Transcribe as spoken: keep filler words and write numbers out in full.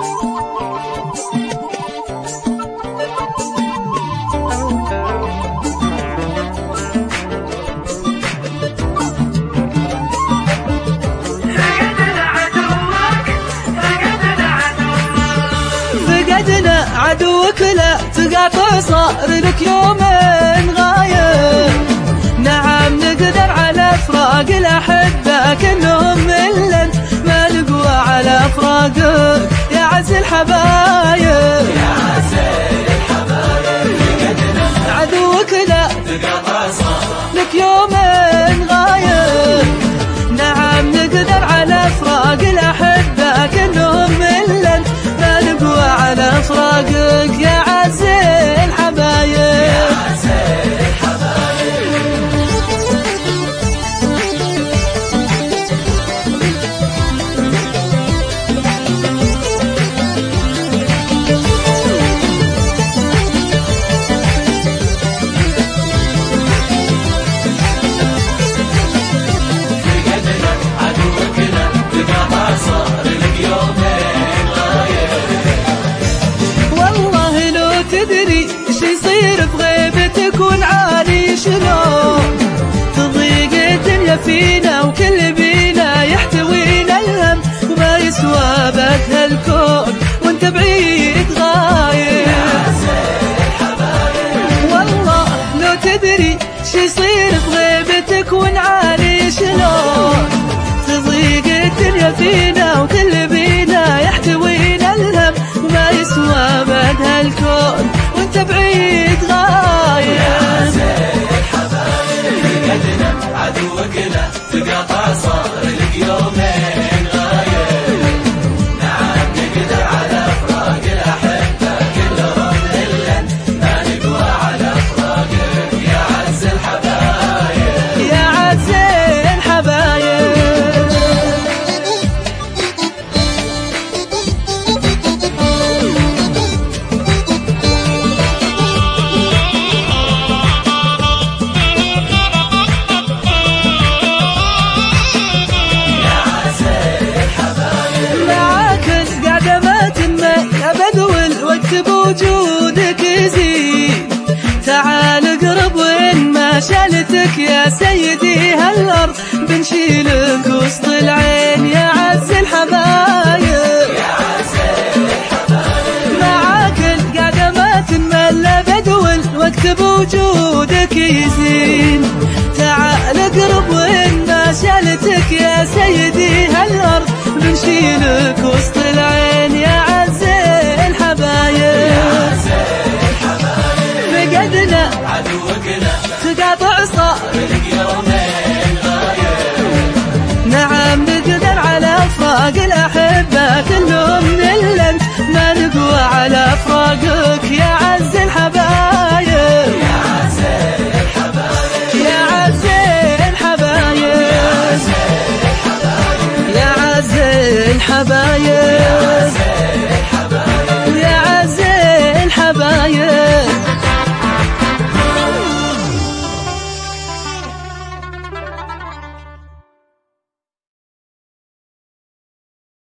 فقدنا عدوك لا تقاطع صار لك يومين غايب. نعم نقدر على فراق الأحبة كلهم ملن ما نقوى على فراقك يا عز الحبايب. يا عز الحبايب فقدنا عدوك لا تقاطع صار لك يومين غايب. نعم نقدر على فراق الأحبة كلهم ملن ما نقوى على فراقك يا عز الحبايب. يا عز الحبايب فقدنا عدوك لا تقاطع صار لك يومين غايب. والله لو تدري شي يصير بغيبتك ونعاني شلون تضيق الدنيا فينا وكل بينا يحتوينا الهم وما يسوى بك هالكون وانت بعيد غايب. والله لو تدري شي يصير بغيبتك ونعاني شلون تضيق الدنيا فينا وكل بينا يحتوينا الهم وما يسوى بعد هالكون وانت بعيد غايب. يا عز الحبايب فقدنا عدوك لا تقاطع صار لك يومين غايب. نعم نقدر على فراق الأحبة كلهم ملن ما نقوى على فراقك يا عز الحبايب. يا عز الحبايب بوجودك يزيد. تعال اقرب وين ما شالتك يا سيدي هالارض بنشيلك وسط العين يا عز الحبايب. يا عز الحبايب معاك القعدة ما تمل ابد والوقت بوجودك يزين. تعال اقرب وين ما شالتك يا سيدي هالارض بنشيلك وسط العين يا عز الحبايب. فقدنا عدوك لا تقاطع صار لك يومين غايب. نعم نقدر على فراق الأحبة كلهم ملن ما نقوى على فراقك